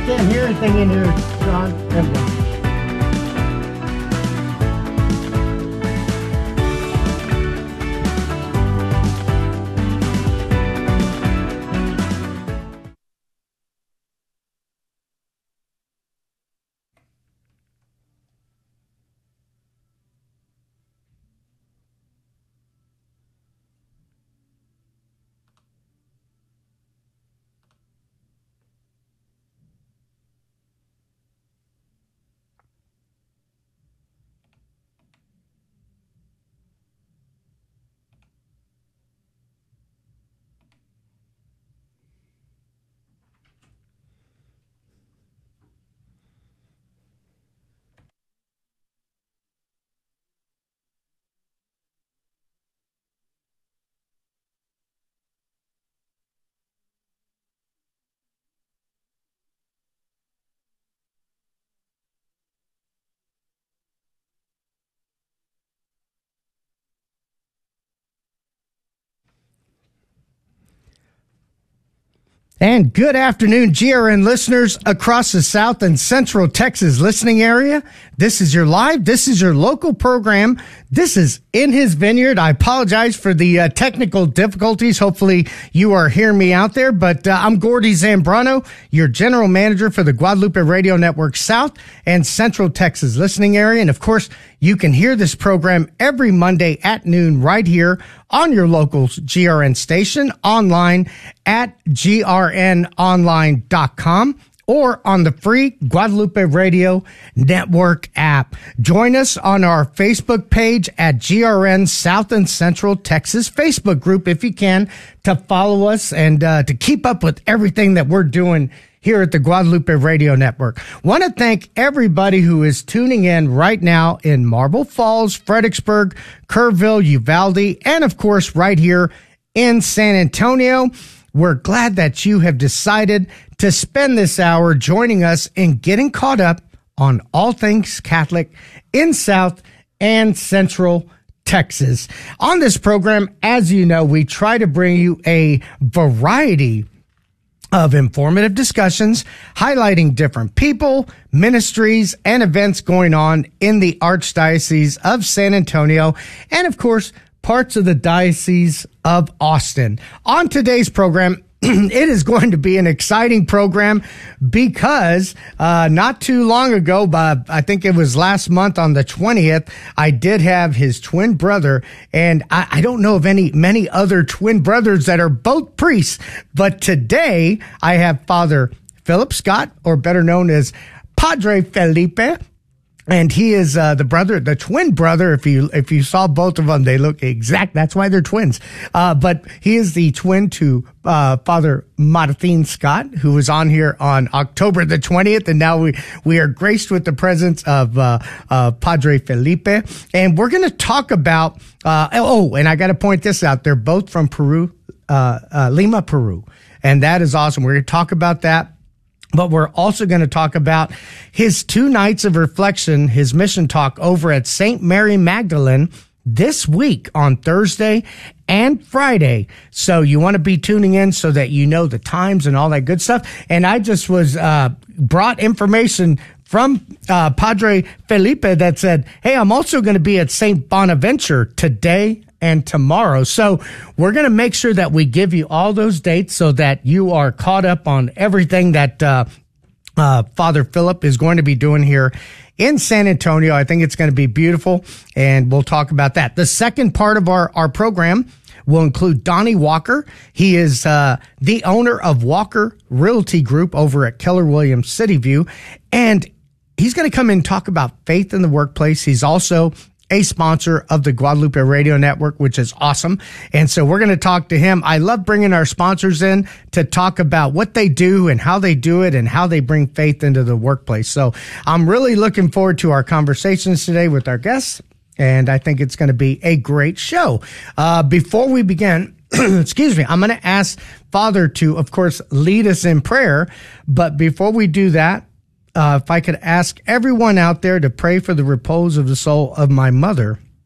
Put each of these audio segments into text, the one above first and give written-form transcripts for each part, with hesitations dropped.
can't hear anything in here, John. There we go. And good afternoon, GRN listeners across the South and Central Texas listening area. This is your local program. This is In His Vineyard. I apologize for the technical difficulties. Hopefully you are hearing me out there, but I'm Gordy Zambrano, your general manager for the Guadalupe Radio Network South and Central Texas listening area. And of course, you can hear this program every Monday at noon right here on your local GRN station, online at grnonline.com, or on the free Guadalupe Radio Network app. Join us on our Facebook page at GRN South and Central Texas Facebook group if you can, to follow us and to keep up with everything that we're doing here at the Guadalupe Radio Network. Want to thank everybody who is tuning in right now in Marble Falls, Fredericksburg, Kerrville, Uvalde, and of course right here in San Antonio. We're glad that you have decided to spend this hour joining us in getting caught up on all things Catholic in South and Central Texas. On this program, as you know, we try to bring you a variety of informative discussions highlighting different people, ministries, and events going on in the Archdiocese of San Antonio, and of course, parts of the Diocese of Austin. On today's program, it is going to be an exciting program because not too long ago, but I think it was last month on the 20th, I did have his twin brother, and I don't know of many other twin brothers that are both priests, but today I have Father Philip Scott, or better known as Padre Felipe. And he is the twin brother. If you saw both of them, they look exact. That's why they're twins. But he is the twin to Father Martin Scott, who was on here on October the 20th, and now we are graced with the presence of Padre Felipe, and we're going to talk about. And I got to point this out: they're both from Peru, Lima, Peru, and that is awesome. We're going to talk about that. But we're also going to talk about his 2 nights of reflection, his mission talk over at St. Mary Magdalene this week on Thursday and Friday. So you want to be tuning in so that you know the times and all that good stuff. And I just was brought information from Padre Felipe that said, hey, I'm also going to be at St. Bonaventure today and tomorrow. So we're going to make sure that we give you all those dates so that you are caught up on everything that Father Philip is going to be doing here in San Antonio. I think it's going to be beautiful, and we'll talk about that. The second part of our program will include Donnie Walker. He is the owner of Walker Realty Group over at Keller Williams City View, and he's going to come in and talk about faith in the workplace. He's also a sponsor of the Guadalupe Radio Network, which is awesome. And so we're going to talk to him. I love bringing our sponsors in to talk about what they do and how they do it and how they bring faith into the workplace. So I'm really looking forward to our conversations today with our guests, and I think it's going to be a great show. Before we begin, excuse me, I'm going to ask Father to, of course, lead us in prayer. But before we do that, if I could ask everyone out there to pray for the repose of the soul of my mother,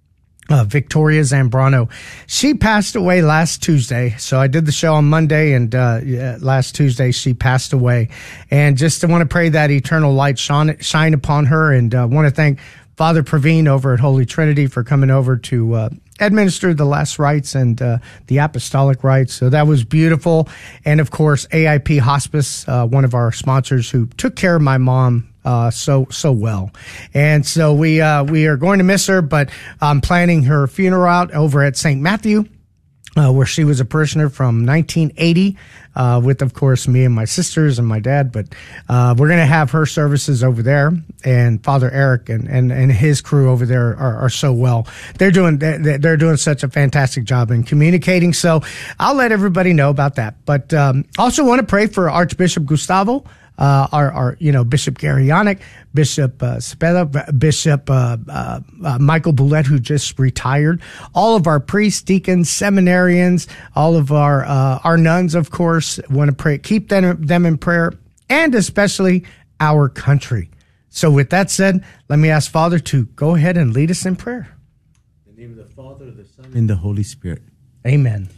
Victoria Zambrano. She passed away last Tuesday. So I did the show on Monday, and last Tuesday she passed away. And just want to pray that eternal light shine upon her, and want to thank Father Praveen over at Holy Trinity for coming over to administer the last rites and the apostolic rites. So that was beautiful. And of course, AIP Hospice, one of our sponsors who took care of my mom so well. And so we are going to miss her, but I'm planning her funeral out over at St. Matthew, where she was a parishioner from 1980, with, of course, me and my sisters and my dad. But we're going to have her services over there, and Father Eric and his crew over there are so well. They're doing such a fantastic job in communicating. So I'll let everybody know about that. But also want to pray for Archbishop Gustavo, our Bishop Gary Yannick, Bishop Cepeda, Bishop Michael Boulette, who just retired, all of our priests, deacons, seminarians, all of our nuns, of course. Want to pray, keep them in prayer, and especially our country. So with that said, let me ask Father to go ahead and lead us in prayer. In the name of the Father, the Son, and the Holy Spirit. Amen.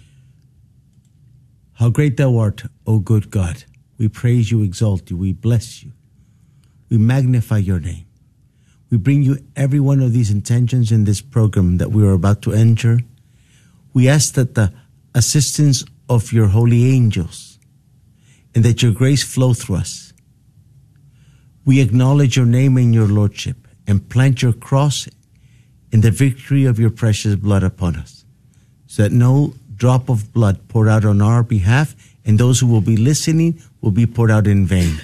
How great thou art, O good God. We praise you, exalt you, we bless you. We magnify your name. We bring you every one of these intentions in this program that we are about to enter. We ask that the assistance of your holy angels and that your grace flow through us. We acknowledge your name and your lordship and plant your cross in the victory of your precious blood upon us, so that no drop of blood poured out on our behalf and those who will be listening will be poured out in vain,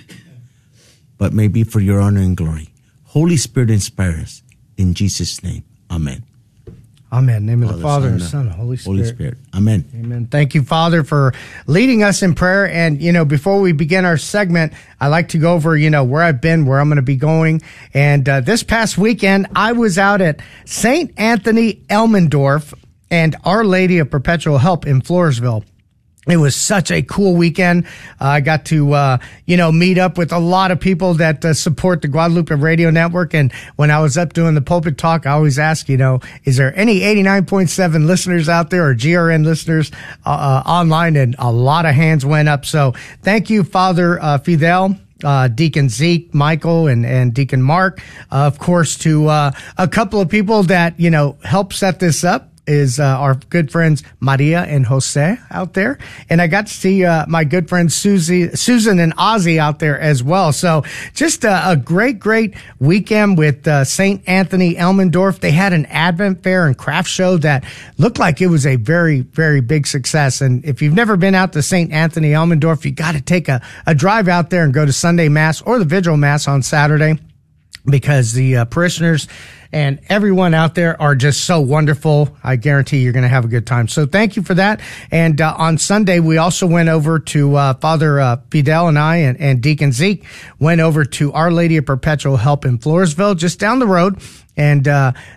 but may be for your honor and glory. Holy Spirit, inspire us. In Jesus' name, amen. Amen. In the name of the Father, and the Son, and the Holy Spirit. Holy Spirit. Amen. Amen. Thank you, Father, for leading us in prayer. And, before we begin our segment, I like to go over, where I've been, where I'm going to be going. And this past weekend, I was out at St. Anthony Elmendorf and Our Lady of Perpetual Help in Floresville. It was such a cool weekend. I got to, meet up with a lot of people that support the Guadalupe Radio Network. And when I was up doing the pulpit talk, I always ask, is there any 89.7 listeners out there or GRN listeners online? And a lot of hands went up. So thank you, Father Fidel. Deacon Zeke, Michael, and Deacon Mark. Of course, to a couple of people that, helped set this up is our good friends Maria and Jose out there. And I got to see my good friends Susan and Ozzy out there as well. So just a great weekend with St. Anthony Elmendorf. They had an Advent fair and craft show that looked like it was a very, very big success. And if you've never been out to St. Anthony Elmendorf, you got to take a drive out there and go to Sunday Mass or the Vigil Mass on Saturday, because the parishioners and everyone out there are just so wonderful. I guarantee you're going to have a good time. So thank you for that. And on Sunday, we also went over to Father Fidel and I and Deacon Zeke went over to Our Lady of Perpetual Help in Floresville, just down the road. And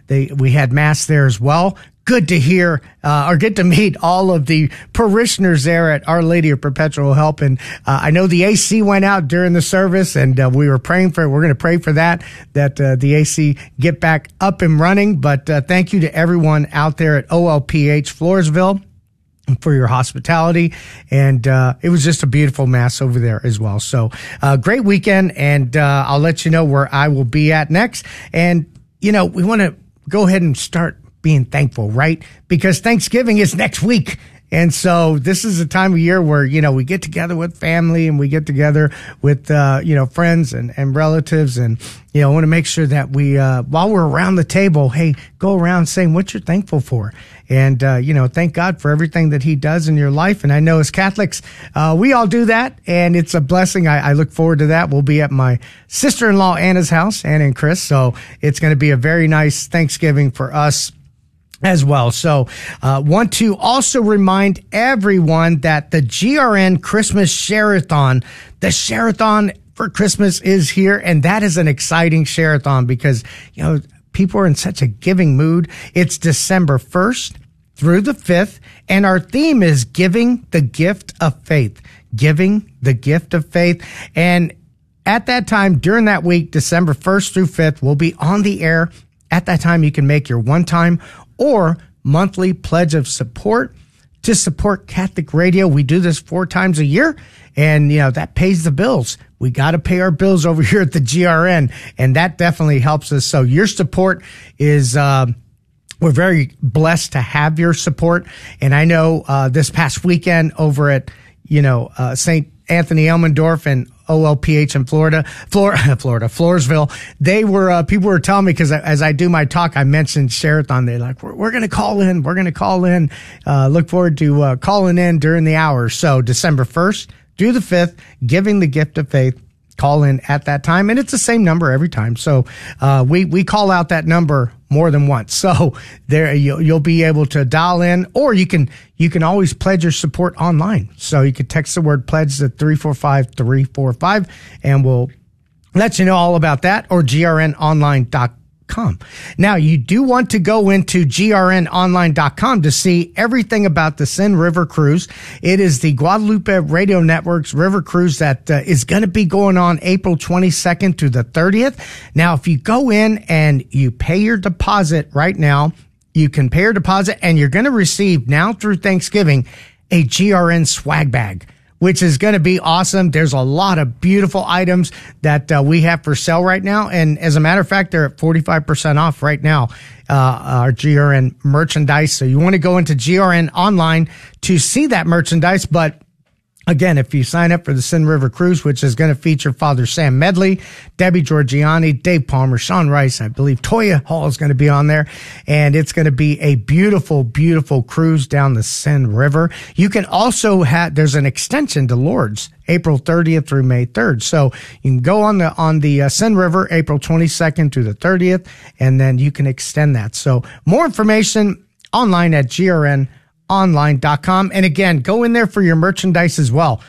we had Mass there as well. Good to hear or get to meet all of the parishioners there at Our Lady of Perpetual Help. And I know the AC went out during the service, and we were praying for it. We're going to pray for that the AC get back up and running. But thank you to everyone out there at OLPH Floresville for your hospitality. And it was just a beautiful Mass over there as well. So great weekend, and I'll let you know where I will be at next. And, we want to go ahead and start being thankful, right? Because Thanksgiving is next week. And so this is a time of year where, we get together with family and we get together with, friends and relatives. And, I want to make sure that we, while we're around the table, hey, go around saying what you're thankful for. And, thank God for everything that he does in your life. And I know as Catholics, we all do that, and it's a blessing. I look forward to that. We'll be at my sister-in-law Anna's house, Anna and Chris. So it's going to be a very nice Thanksgiving for us as well. So, want to also remind everyone that the GRN Christmas Share-a-thon, the Share-a-thon for Christmas is here, and that is an exciting Share-a-thon because, people are in such a giving mood. It's December 1st through the 5th, and our theme is giving the gift of faith, giving the gift of faith. And at that time, during that week, December 1st through 5th, we'll be on the air. At that time, you can make your one-time or monthly pledge of support to support Catholic radio. We do this 4 times a year, and that pays the bills. We got to pay our bills over here at the GRN, and that definitely helps us. So your support is we're very blessed to have your support. And I know this past weekend over at St. Anthony Elmendorf and OLPH in Floresville, they were, people were telling me, because as I do my talk, I mentioned Sherathon. They're like, we're going to call in. We're going to call in. Look forward to calling in during the hours. So December 1st through the 5th, giving the gift of faith. Call in at that time, and it's the same number every time. So we call out that number more than once. So there you'll be able to dial in, or you can always pledge your support online. So you can text the word pledge to 345-345, and we'll let you know all about that, or grnonline.com. Now, you do want to go into grnonline.com to see everything about the Sin River Cruise. It is the Guadalupe Radio Network's river cruise that is going to be going on April 22nd to the 30th. Now, if you go in and you pay your deposit right now, you can pay your deposit, and you're going to receive now through Thanksgiving a GRN swag bag, which is going to be awesome. There's a lot of beautiful items that we have for sale right now. And as a matter of fact, they're at 45% off right now, our GRN merchandise. So you want to go into GRN online to see that merchandise. But again, if you sign up for the Sin River Cruise, which is going to feature Father Sam Medley, Debbie Georgiani, Dave Palmer, Sean Rice, I believe Toya Hall is going to be on there. And it's going to be a beautiful, beautiful cruise down the Sin River. You can also there's an extension to Lourdes, April 30th through May 3rd. So you can go on the Sin River, April 22nd to the 30th, and then you can extend that. So more information online at grnonline.com. And again, go in there for your merchandise as well.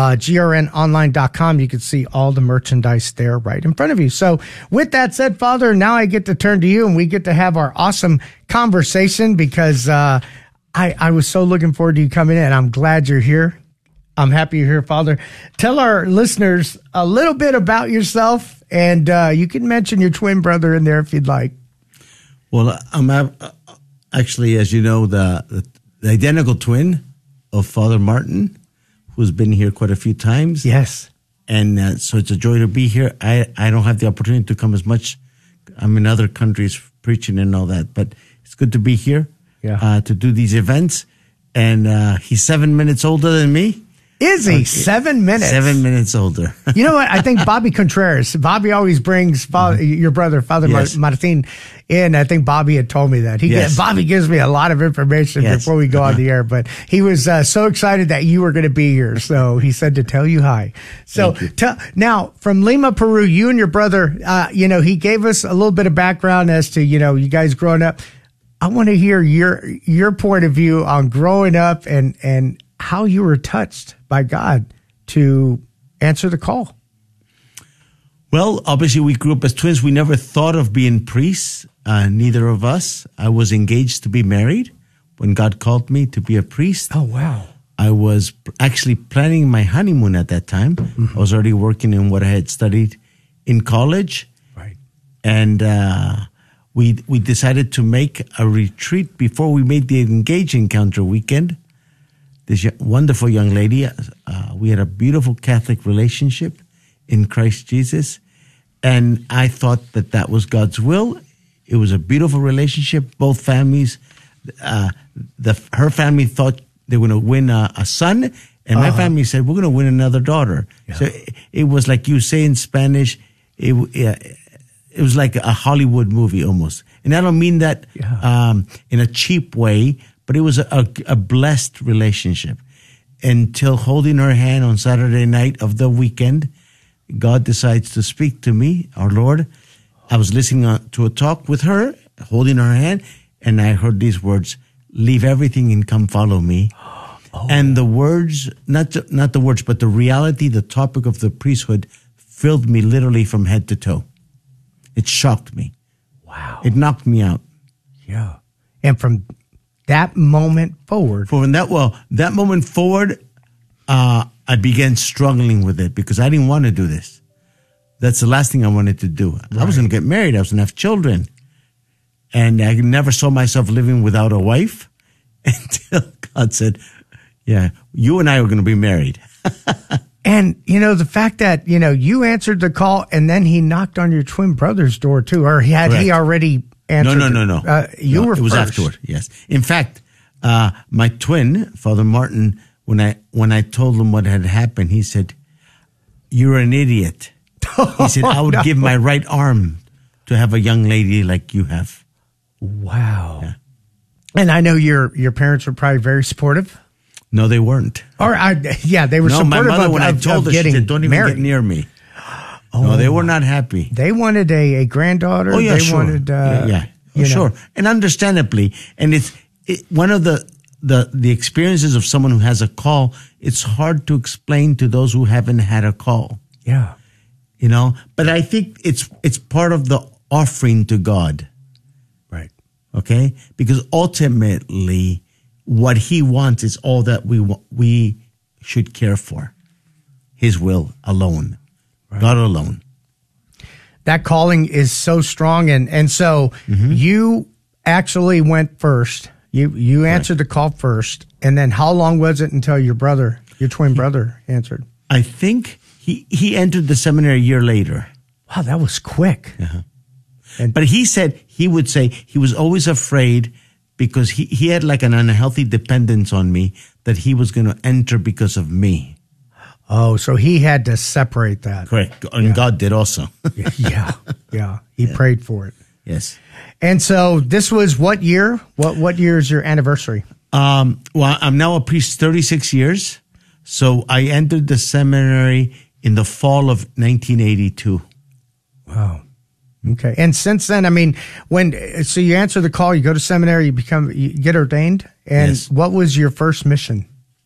grnonline.com. You can see all the merchandise there right in front of you. So with that said, Father, now I get to turn to you, and we get to have our awesome conversation, because I was so looking forward to you coming in. I'm glad you're here. I'm happy you're here, Father. Tell our listeners a little bit about yourself, and you can mention your twin brother in there if you'd like. Well, I'm actually, as you know, the identical twin of Father Martin, who's been here quite a few times. Yes. And so it's a joy to be here. I don't have the opportunity to come as much. I'm in other countries preaching and all that, but it's good to be here to do these events. And he's 7 minutes older than me. Is he? 7 minutes? 7 minutes older. You know what? I think Bobby Contreras, Bobby always brings your brother, Father Martin, in. I think Bobby had told me that. Bobby gives me a lot of information before we go on the air, but he was so excited that you were going to be here. So he said to tell you hi. So now from Lima, Peru, you and your brother, he gave us a little bit of background as to, you guys growing up. I want to hear your point of view on growing up and how you were touched by God to answer the call. Well, obviously we grew up as twins. We never thought of being priests, neither of us. I was engaged to be married when God called me to be a priest. Oh, wow. I was actually planning my honeymoon at that time. Mm-hmm. I was already working in what I had studied in college. Right. And we decided to make a retreat before we made the Engage Encounter weekend. This wonderful young lady, we had a beautiful Catholic relationship in Christ Jesus, and I thought that was God's will. It was a beautiful relationship. Both families, her family thought they were going to win a son, and my family said, we're going to win another daughter. Yeah. So it was like you say in Spanish, it was like a Hollywood movie almost. And I don't mean that in a cheap way, but it was a blessed relationship until holding her hand on Saturday night of the weekend. God decides to speak to me, our Lord. I was listening to a talk with her, holding her hand, and I heard these words, leave everything and come follow me. Oh. And the words, not the words, but the reality, the topic of the priesthood filled me literally from head to toe. It shocked me. Wow. It knocked me out. Yeah. And from that moment forward. That moment forward, I began struggling with it because I didn't want to do this. That's the last thing I wanted to do. Right. I was going to get married. I was going to have children. And I never saw myself living without a wife until God said, yeah, you and I are going to be married. And, the fact that, you answered the call and then he knocked on your twin brother's door too, or he already answered? No. You were It was first. afterward, yes. In fact, my twin, Father Martin, when I told him what had happened, he said, "You're an idiot." He said, "I would give my right arm to have a young lady like you have." Wow. Yeah. And I know your parents were probably very supportive. No, they weren't. They were No, my supportive mother, when I of told her, she getting said, "Don't even married. get near me." No, they were not happy. They wanted a granddaughter. Oh, yeah, they sure. wanted, Sure. And understandably, and it's one of the experiences of someone who has a call, it's hard to explain to those who haven't had a call. Yeah. But I think it's part of the offering to God. Right. Okay? Because ultimately, what he wants is all that we should care for. His will alone. Right. God alone. That calling is so strong. And so you actually went first. You answered the call first. And then how long was it until your twin brother answered? I think he entered the seminary a year later. Wow, that was quick. Uh-huh. But he would say he was always afraid because he had like an unhealthy dependence on me that he was going to enter because of me. Oh, so he had to separate that. Correct. And God did also. Yeah. He prayed for it. Yes. And so this was what year? What year is your anniversary? Well, I'm now a priest 36 years. So I entered the seminary in the fall of 1982. Wow. Okay. And since then, I mean, so you answer the call, you go to seminary, you get ordained. And Yes. What was your first mission?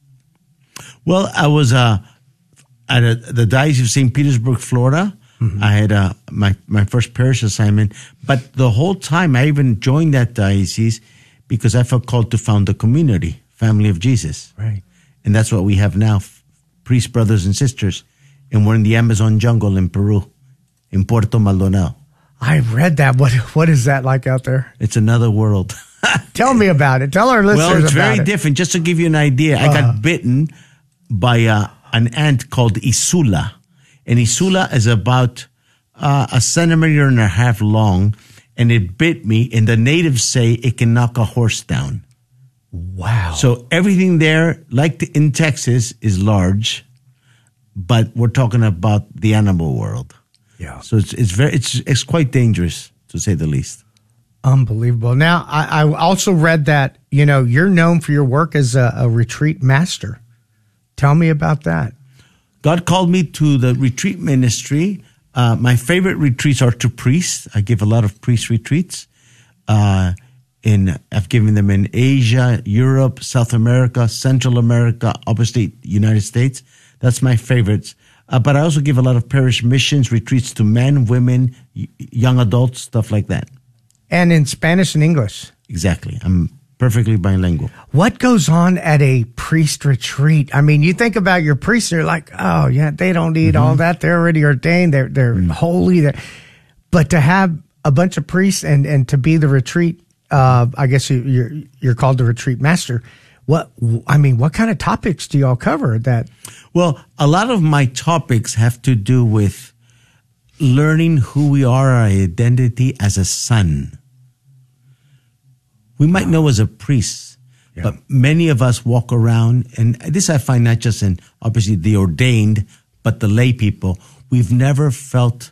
Well, I was at the Diocese of St. Petersburg, Florida. Mm-hmm. I had my first parish assignment. But the whole time, I even joined that diocese because I felt called to found a community, Family of Jesus. Right. And that's what we have now, priest brothers and sisters. And we're in the Amazon jungle in Peru, in Puerto Maldonado. I read that. What is that like out there? It's another world. Tell me about it. Tell our listeners about it. Well, it's very different. Just to give you an idea, I got bitten by an ant called Isula. And Isula is about a centimeter and a half long, and it bit me. And the natives say it can knock a horse down. Wow. So everything there, like in Texas, is large, but we're talking about the animal world. Yeah. So it's quite dangerous, to say the least. Unbelievable. Now, I also read that, you're known for your work as a retreat master. Tell me about that. God called me to the retreat ministry. My favorite retreats are to priests. I give a lot of priest retreats. I've given them in Asia, Europe, South America, Central America, obviously United States. That's my favorites. But I also give a lot of parish missions, retreats to men, women, young adults, stuff like that. And in Spanish and English. Exactly. I'm perfectly bilingual. What goes on at a priest retreat? I mean, you think about your priests, you're like, oh, yeah, they don't need all that. They're already ordained. They're holy. But to have a bunch of priests and to be the retreat, I guess you're called the retreat master. What kind of topics do y'all cover that? Well, a lot of my topics have to do with learning who we are, our identity as a son. We might know as a priest, but many of us walk around, and this I find not just in obviously the ordained, but the lay people. We've never felt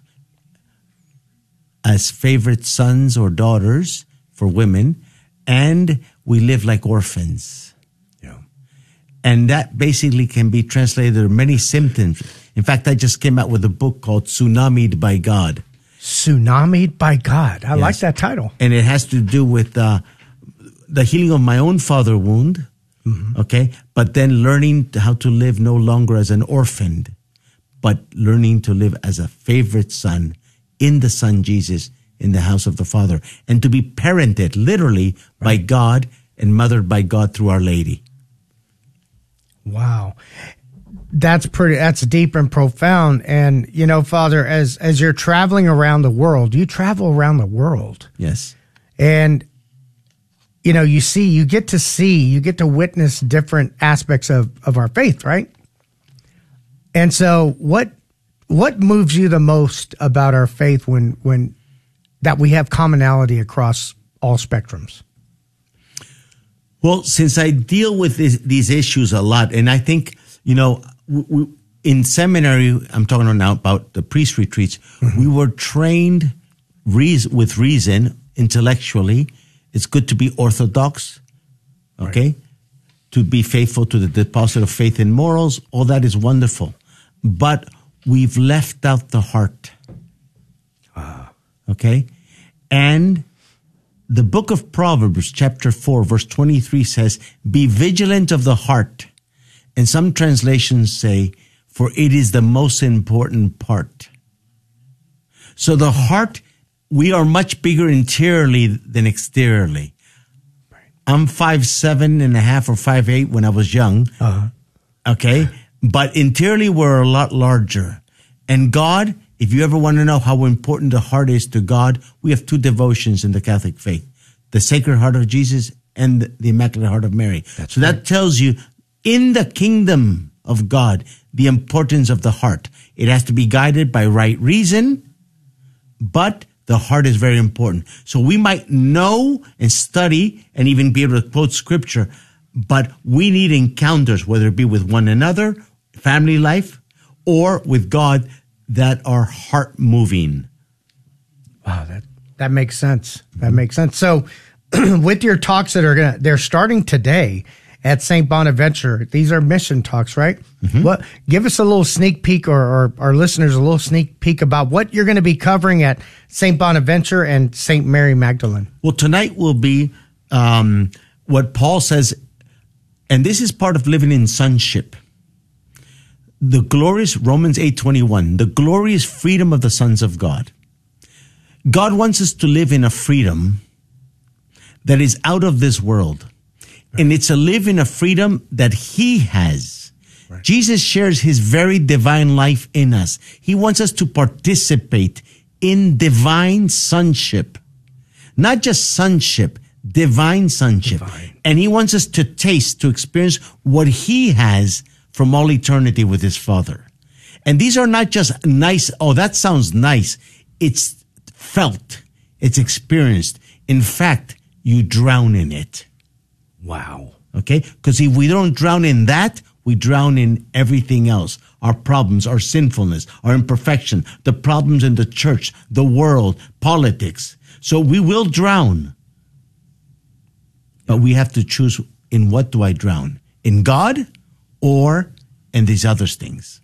as favorite sons or daughters for women, and we live like orphans. And that basically can be translated to many symptoms. In fact, I just came out with a book called Tsunami'd by God. Tsunami'd by God. I like that title. And it has to do with the healing of my own father wound, okay? But then learning how to live no longer as an orphan, but learning to live as a favorite son in the Son Jesus in the house of the Father. And to be parented literally by God and mothered by God through Our Lady. Wow. That's deep and profound. And, Father, as you're traveling around the world, you travel around the world. Yes. And, you get to witness different aspects of our faith, right? And so what moves you the most about our faith when that we have commonality across all spectrums? Well, since I deal with these issues a lot, and I think, in seminary, I'm talking now about the priest retreats, we were trained with reason, intellectually. It's good to be orthodox, okay? Right. To be faithful to the deposit of faith and morals, all that is wonderful. But we've left out the heart, okay? And the book of Proverbs, chapter 4, verse 23 says, be vigilant of the heart. And some translations say, for it is the most important part. So the heart, we are much bigger interiorly than exteriorly. Right. I'm 5'7.5" or 5'8" when I was young. Okay. But interiorly, we're a lot larger. And God, if you ever want to know how important the heart is to God, we have two devotions in the Catholic faith, the Sacred Heart of Jesus and the Immaculate Heart of Mary. So that tells you in the kingdom of God, the importance of the heart. It has to be guided by right reason, but the heart is very important. So we might know and study and even be able to quote scripture, but we need encounters, whether it be with one another, family life, or with God, that are heart moving. Wow, that makes sense. That makes sense. So with your talks they're starting today at St. Bonaventure. These are mission talks, right? Give us a little sneak peek, or our listeners a little sneak peek about what you're going to be covering at St. Bonaventure and St. Mary Magdalene. Well, tonight will be what Paul says, and this is part of living in sonship. The glorious, Romans 8:21, the glorious freedom of the sons of God. God wants us to live in a freedom that is out of this world. Right. And it's a live in a freedom that he has. Right. Jesus shares his very divine life in us. He wants us to participate in divine sonship. Not just sonship, divine sonship. Divine. And he wants us to taste, to experience what he has from all eternity with his Father. And these are not just nice, oh, that sounds nice. It's felt. It's experienced. In fact, you drown in it. Wow. Okay? Because if we don't drown in that, we drown in everything else. Our problems, our sinfulness, our imperfection, the problems in the church, the world, politics. So we will drown. But we have to choose, in what do I drown? In God or in these other things?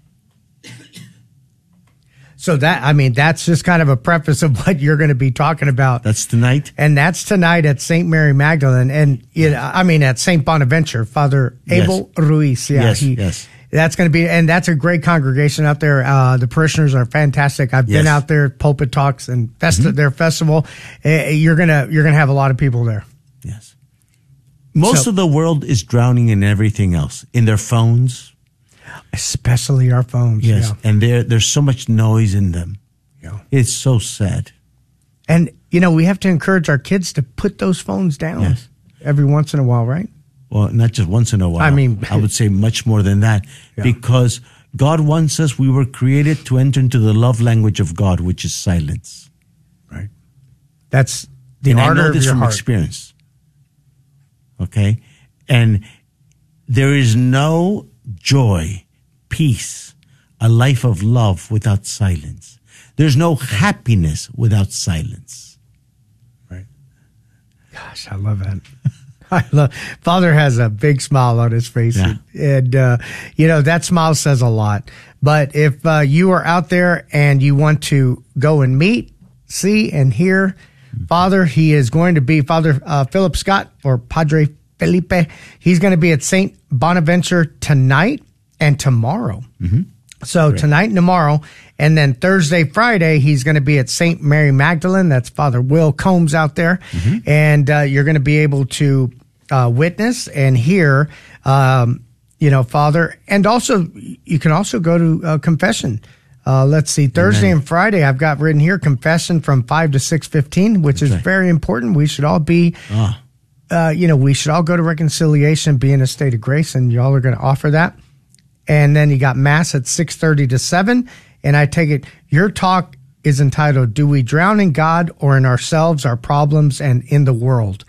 So that's just kind of a preface of what you're going to be talking about. That's tonight? And that's tonight at St. Mary Magdalene. And, at St. Bonaventure, Father Abel Ruiz. Yeah, yes. That's going to be, and that's a great congregation out there. The parishioners are fantastic. I've been out there, pulpit talks and their festival. You're going to have a lot of people there. Yes. Most of the world is drowning in everything else, in their phones. Especially our phones. Yes, yeah. And there's so much noise in them. Yeah. It's so sad. And, we have to encourage our kids to put those phones down every once in a while, right? Well, not just once in a while. I would say much more than that. Yeah. Because God wants us, we were created to enter into the love language of God, which is silence. Right. That's the ardor of your heart. I know this from experience. Okay? And there is no joy, peace, a life of love without silence. There's no happiness without silence. Right. Gosh, I love that. Father has a big smile on his face. Yeah. And that smile says a lot. But if you are out there and you want to go and meet, see, and hear Father, he is going to be Father Philip Scott, or Padre Felipe. He's going to be at St. Bonaventure tonight and tomorrow. Mm-hmm. So tonight and tomorrow. And then Thursday, Friday, he's going to be at St. Mary Magdalene. That's Father Will Combs out there. Mm-hmm. And you're going to be able to witness and hear, Father. And also, you can also go to confession Let's see, Thursday and Friday, I've got written here, confession from 5 to 6:15, which is very important. We should all be, we should all go to reconciliation, be in a state of grace, and y'all are going to offer that. And then you got Mass at 6:30 to 7. And I take it your talk is entitled, Do We Drown in God or in Ourselves, Our Problems, and in the World?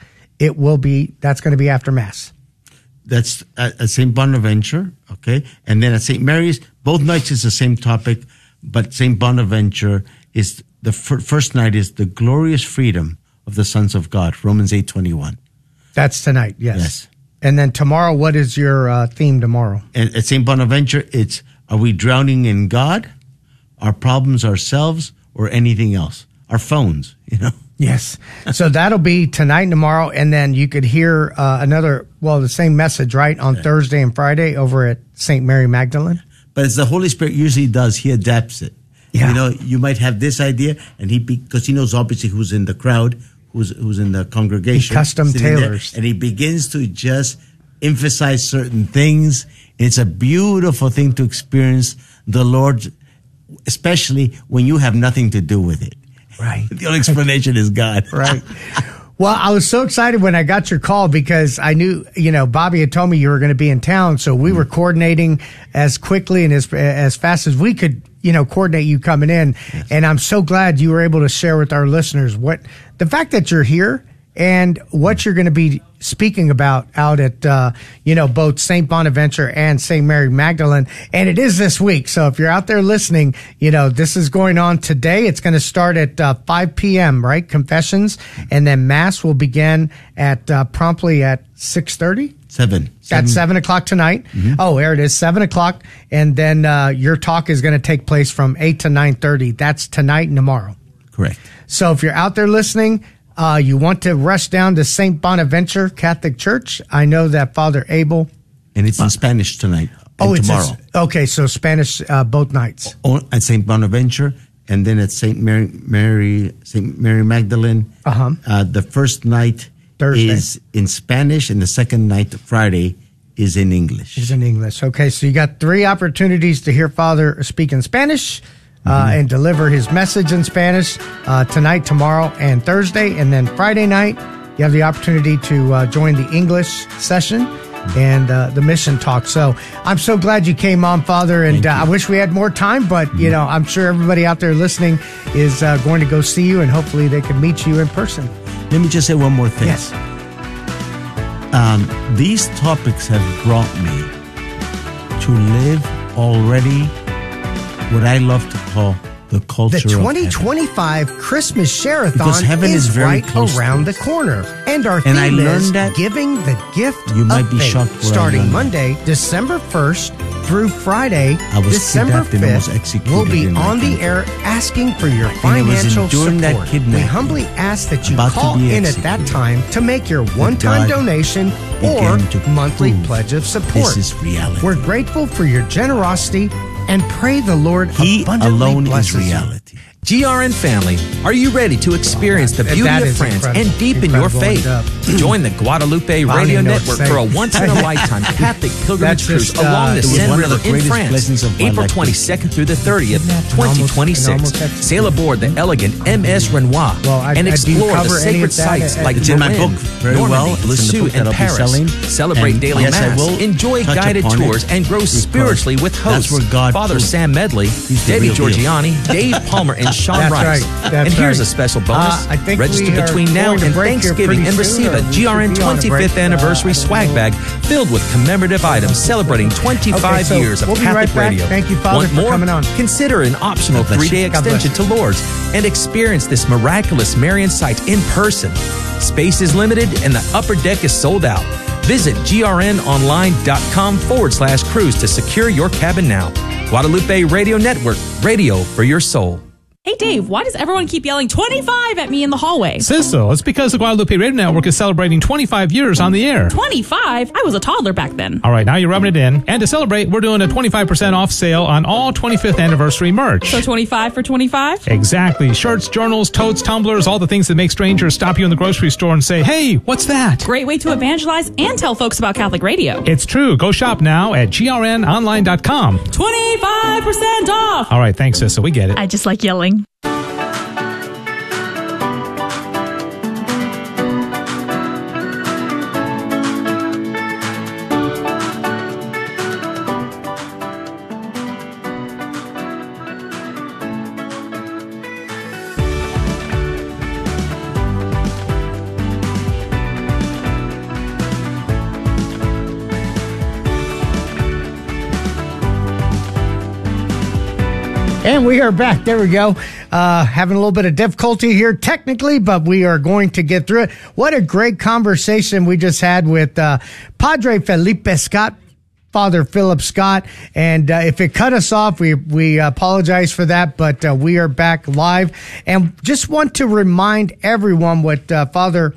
That's going to be after Mass. That's at St. Bonaventure, okay? And then at St. Mary's, both nights is the same topic, but St. Bonaventure is the first night is the glorious freedom of the sons of God, Romans 8:21. That's tonight, yes. And then tomorrow, what is your theme tomorrow? And at St. Bonaventure, it's, are we drowning in God, our problems, ourselves, or anything else? Our phones, Yes. So that'll be tonight and tomorrow. And then you could hear the same message, right, on Thursday and Friday over at St. Mary Magdalene. But as the Holy Spirit usually does, he adapts it. Yeah. You might have this idea, and because he knows obviously who's in the crowd, who's in the congregation. He custom tailors. And he begins to just emphasize certain things. It's a beautiful thing to experience the Lord, especially when you have nothing to do with it. Right. The only explanation is God. Right. Well, I was so excited when I got your call because I knew, Bobby had told me you were going to be in town. So we were coordinating as quickly and as fast as we could, coordinate you coming in. Yes. And I'm so glad you were able to share with our listeners the fact that you're here and what you're going to be speaking about out at, both St. Bonaventure and St. Mary Magdalene. And it is this week. So if you're out there listening, this is going on today. It's going to start at 5 p.m., right? Confessions. And then Mass will begin at promptly at 6:30. 7. At 7 o'clock tonight. Mm-hmm. Oh, there it is, 7 o'clock. And then your talk is going to take place from 8 to 9:30. That's tonight and tomorrow. Correct. So if you're out there listening, you want to rush down to St. Bonaventure Catholic Church. I know that Father Abel. And it's in Spanish tonight and tomorrow. Okay, so Spanish both nights. At St. Bonaventure and then at St. Mary Magdalene. The first night Thursday is in Spanish and the second night, Friday, is in English. Okay, so you got 3 opportunities to hear Father speak in Spanish. And deliver his message in Spanish tonight, tomorrow, and Thursday. And then Friday night, you have the opportunity to join the English session and the mission talk. So I'm so glad you came on, Father. And I wish we had more time, but, I'm sure everybody out there listening is going to go see you, and hopefully they can meet you in person. Let me just say one more thing. Yes. These topics have brought me to live already what I love to call the culture of heaven. The 2025 Christmas Share-a-thon is right around the corner. And our theme is Giving the Gift of Faith. Starting Monday, December 1st through Friday, December 5th, we'll be on the air asking for your financial support. We humbly ask that you call in at that time to make your one-time donation or monthly pledge of support. This is reality. We're grateful for your generosity and pray the Lord abundantly blesses reality. GRN family, are you ready to experience the beauty of France and deepen your faith? Join the Guadalupe Radio Network for a once-in-a-lifetime Catholic pilgrimage cruise along the Seine River in France, April 22nd through the 30th, 2026. Sail aboard the elegant MS Renoir and explore the sacred sites like Marin, Normandy, Lisieux, and Paris. Celebrate daily Mass, enjoy guided tours, and grow spiritually with hosts Father Sam Medley, Debbie Georgiani, Dave Palmer, and Sean Rice. And here's a special bonus. Register between now and Thanksgiving and receive a GRN 25th anniversary swag bag filled with commemorative items celebrating 25 years of Catholic radio. Thank you, Father, for coming on. Consider an optional 3-day extension to Lourdes and experience this miraculous Marian site in person. Space is limited and the upper deck is sold out. Visit grnonline.com/cruise to secure your cabin now. Guadalupe Radio Network, radio for your soul. Hey, Dave, why does everyone keep yelling 25 at me in the hallway? Sizzle, it's because the Guadalupe Radio Network is celebrating 25 years on the air. 25? I was a toddler back then. All right, now you're rubbing it in. And to celebrate, we're doing a 25% off sale on all 25th anniversary merch. So 25 for 25? Exactly. Shirts, journals, totes, tumblers, all the things that make strangers stop you in the grocery store and say, hey, what's that? Great way to evangelize and tell folks about Catholic radio. It's true. Go shop now at grnonline.com. 25% off! All right, thanks, Sizzle. We get it. I just like yelling. And we are back. There we go. Having a little bit of difficulty here technically, but we are going to get through it. What a great conversation we just had with Padre Felipe Scott, Father Philip Scott. And if it cut us off, we apologize for that, but we are back live. And just want to remind everyone what Father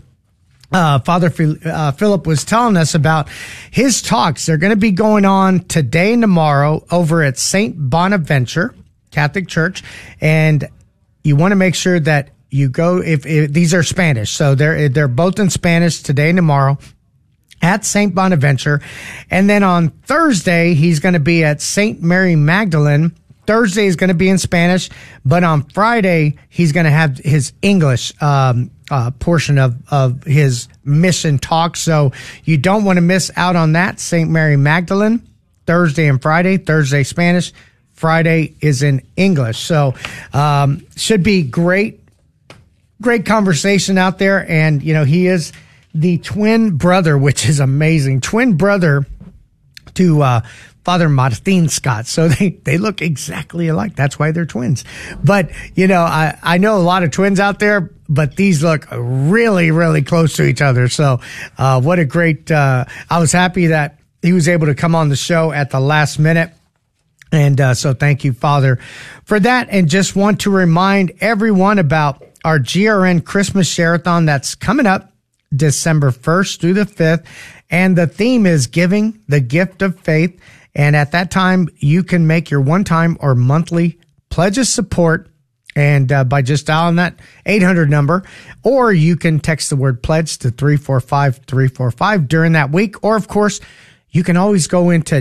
Philip was telling us about his talks. They're going to be going on today and tomorrow over at St. Bonaventure Catholic Church, and you want to make sure that you go if these are Spanish, so they're both in Spanish today and tomorrow at St. Bonaventure. And then on Thursday he's going to be at St. Mary Magdalene. Thursday is going to be in Spanish, but on Friday he's going to have his English portion of his mission talk. So you don't want to miss out on that. St. Mary Magdalene, Thursday and Friday. Thursday Spanish, Friday is in English. So should be great conversation out there. And, you know, he is the twin brother, which is amazing. Twin brother to Father Martin Scott. So they look exactly alike. That's why they're twins. But, you know, I know a lot of twins out there, but these look really, really close to each other. So what a great I was happy that he was able to come on the show at the last minute. And so thank you, Father, for that. And just want to remind everyone about our GRN Christmas Share-a-thon that's coming up December 1st through the 5th. And the theme is Giving the Gift of Faith. And at that time, you can make your one-time or monthly pledge of support, and by just dialing that 800 number, or you can text the word pledge to 345-345 during that week. Or, of course, you can always go into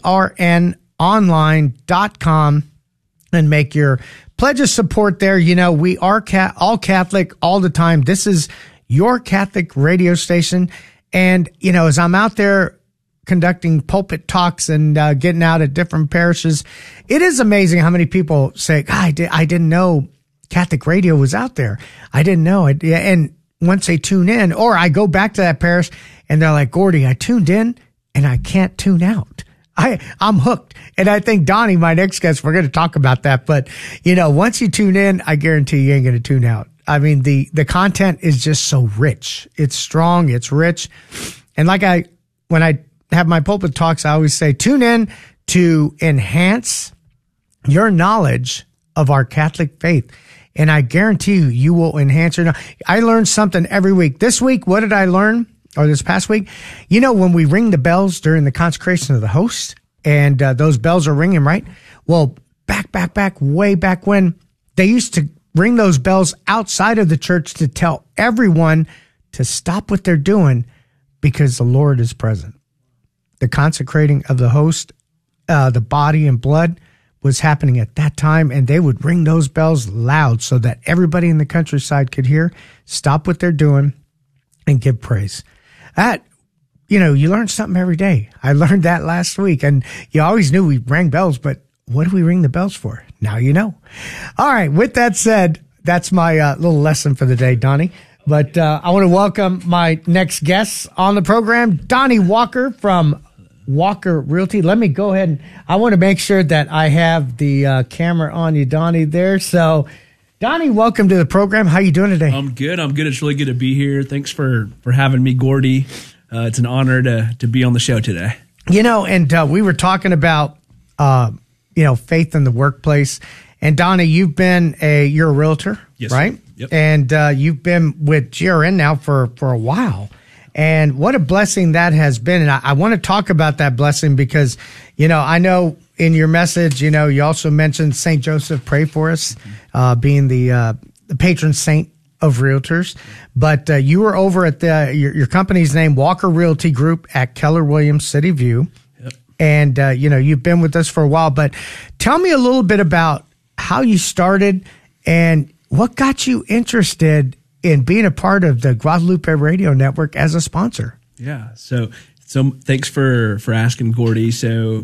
grnonline.com and make your pledge of support there. You know, we are all Catholic all the time. This is your Catholic radio station. And, you know, as I'm out there conducting pulpit talks and getting out at different parishes, it is amazing how many people say, I didn't know Catholic radio was out there. I didn't know it. And once they tune in, or I go back to that parish and they're like, Gordy, I tuned in and I can't tune out. I'm hooked. And I think Donnie, my next guest, we're going to talk about that. But, you know, once you tune in, I guarantee you ain't going to tune out. I mean, the content is just so rich. It's strong. It's rich. And when I have my pulpit talks, I always say, tune in to enhance your knowledge of our Catholic faith. And I guarantee you will enhance your knowledge. I learn something every week. This week, what did I learn? Or this past week? You know, when we ring the bells during the consecration of the host, and those bells are ringing, right? Well, way back when, they used to ring those bells outside of the church to tell everyone to stop what they're doing because the Lord is present. The consecrating of the host, the body and blood, was happening at that time, and they would ring those bells loud so that everybody in the countryside could hear, stop what they're doing, and give praise. That, you know, you learn something every day. I learned that last week, and you always knew we rang bells, but what do we ring the bells for? Now you know. All right, with that said, that's my little lesson for the day, Donnie. But I want to welcome my next guest on the program, Donnie Walker from Walker Realty. Let me go ahead and I want to make sure that I have the camera on you, Donnie, there. So, Donnie, welcome to the program. How you doing today? I'm good. It's really good to be here. Thanks for having me, Gordy. It's an honor to be on the show today. You know, and we were talking about, you know, faith in the workplace. And Donnie, you're a realtor, yes, right? Sir. Yep. And you've been with GRN now for a while. And what a blessing that has been. And I want to talk about that blessing because, I know in your message, you also mentioned St. Joseph, pray for us, being the patron saint of realtors. But you were over at your company's name, Walker Realty Group at Keller Williams City View. Yep. And, you've been with us for a while. But tell me a little bit about how you started and what got you interested in being a part of the Guadalupe Radio Network as a sponsor. Yeah. So thanks for asking, Gordy. So,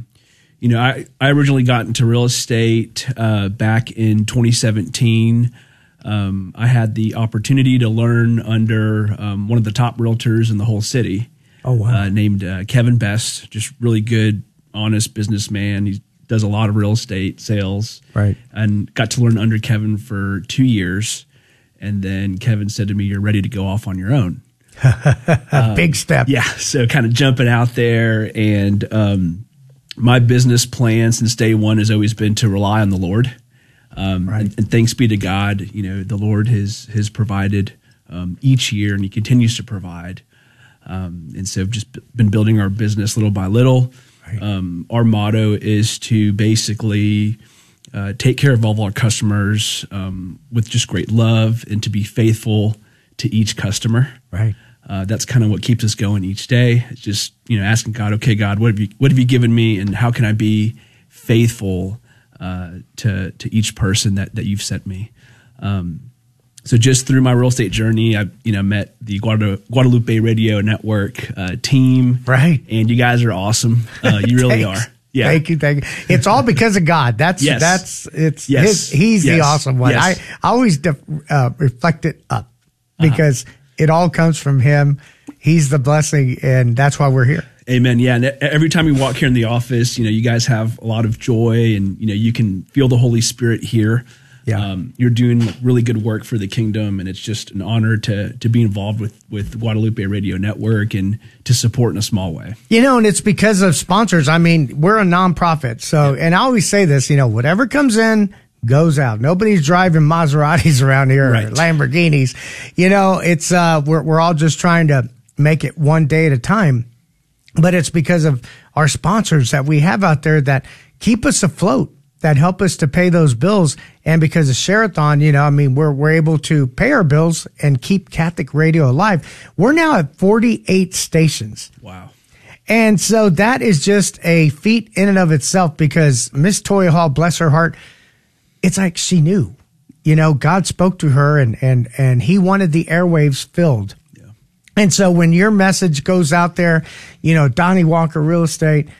I originally got into real estate back in 2017. I had the opportunity to learn under one of the top realtors in the whole city. Oh, wow. Named Kevin Best, just really good, honest businessman. He does a lot of real estate sales. Right. And got to learn under Kevin for 2 years. And then Kevin said to me, "You're ready to go off on your own." Big step. Yeah. So kind of jumping out there. And my business plan since day one has always been to rely on the Lord. Right. And thanks be to God, the Lord has provided each year, and he continues to provide. And so just been building our business little by little. Right. Our motto is to basically take care of all of our customers with just great love and to be faithful to each customer. Right. That's kind of what keeps us going each day. It's just, asking God, okay, God, what have you given me, and how can I be faithful to each person that you've sent me? So just through my real estate journey, I met the Guadalupe Radio Network team. Right. And you guys are awesome. You really are. Yeah. Thank you. It's all because of God. He's the awesome one. Yes. I always reflect it up because it all comes from him. He's the blessing, and that's why we're here. Amen. Yeah. And every time you walk here in the office, you guys have a lot of joy, and, you can feel the Holy Spirit here. Yeah. You're doing really good work for the kingdom, and it's just an honor to be involved with Guadalupe Radio Network and to support in a small way. And it's because of sponsors. I mean, we're a nonprofit. So, and I always say this, whatever comes in goes out. Nobody's driving Maseratis around here, right, or Lamborghinis. It's, we're all just trying to make it one day at a time. But it's because of our sponsors that we have out there that keep us afloat, that help us to pay those bills. And because of Share-a-thon, we're able to pay our bills and keep Catholic radio alive. We're now at 48 stations. Wow. And so that is just a feat in and of itself, because Miss Toya Hall, bless her heart, it's like she knew, God spoke to her and he wanted the airwaves filled. Yeah. And so when your message goes out there, Donnie Walker Real Estate,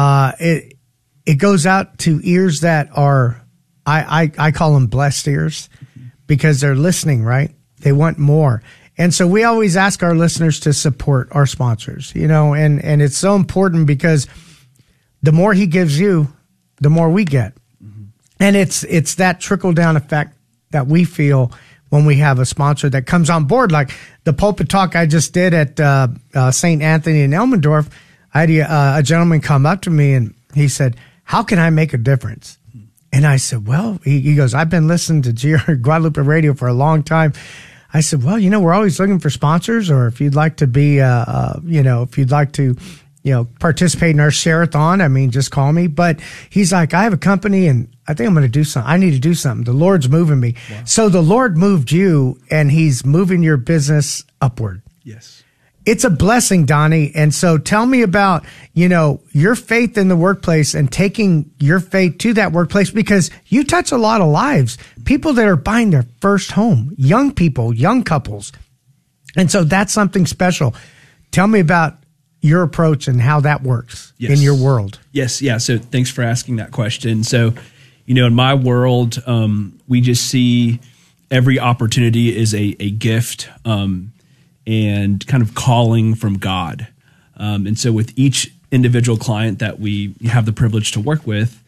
it goes out to ears that are, I call them blessed ears, because they're listening, right? They want more. And so we always ask our listeners to support our sponsors, and it's so important, because the more he gives you, the more we get. Mm-hmm. And it's that trickle down effect that we feel when we have a sponsor that comes on board, like the pulpit talk I just did at St. Anthony in Elmendorf. I had a gentleman come up to me and he said, "How can I make a difference?" And I said, well, he goes, "I've been listening to Guadalupe Radio for a long time." I said, well, we're always looking for sponsors, or if you'd like to be, if you'd like to, participate in our Share-a-thon, just call me. But he's like, "I have a company and I think I'm going to do something. I need to do something. The Lord's moving me." Wow. So the Lord moved you, and he's moving your business upward. Yes. It's a blessing, Donnie. And so tell me about, your faith in the workplace and taking your faith to that workplace, because you touch a lot of lives, people that are buying their first home, young people, young couples. And so that's something special. Tell me about your approach and how that works in your world. Yes. Yeah. So thanks for asking that question. So, in my world, we just see every opportunity is a gift, and kind of calling from God. And so with each individual client that we have the privilege to work with,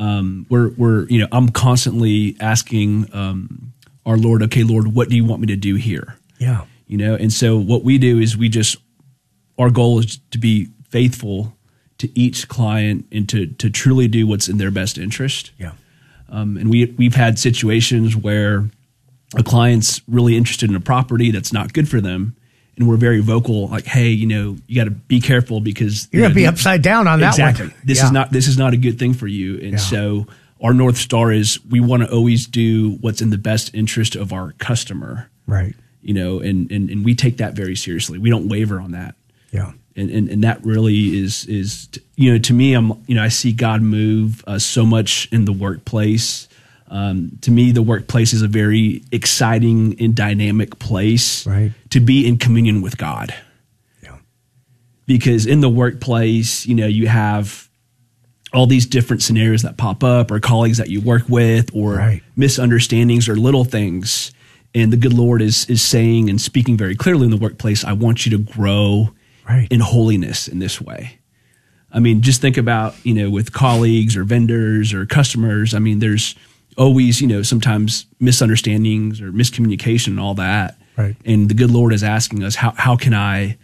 I'm constantly asking our Lord, "Okay, Lord, what do you want me to do here?" Yeah. And so what we do is our goal is to be faithful to each client and to truly do what's in their best interest. Yeah. And we've had situations where a client's really interested in a property that's not good for them. And we're very vocal, like, hey, you got to be careful because you're going to be upside down on that one. Exactly. This is not a good thing for you. And so our North Star is we want to always do what's in the best interest of our customer. Right. And we take that very seriously. We don't waver on that. Yeah. And that really is to me, I see God move so much in the workplace. To me, the workplace is a very exciting and dynamic place to be in communion with God. Yeah. Because in the workplace, you have all these different scenarios that pop up, or colleagues that you work with, or misunderstandings or little things. And the good Lord is saying and speaking very clearly in the workplace, I want you to grow in holiness in this way. I mean, just think about, with colleagues or vendors or customers, I mean, there's always, sometimes misunderstandings or miscommunication and all that. Right. And the good Lord is asking us, how can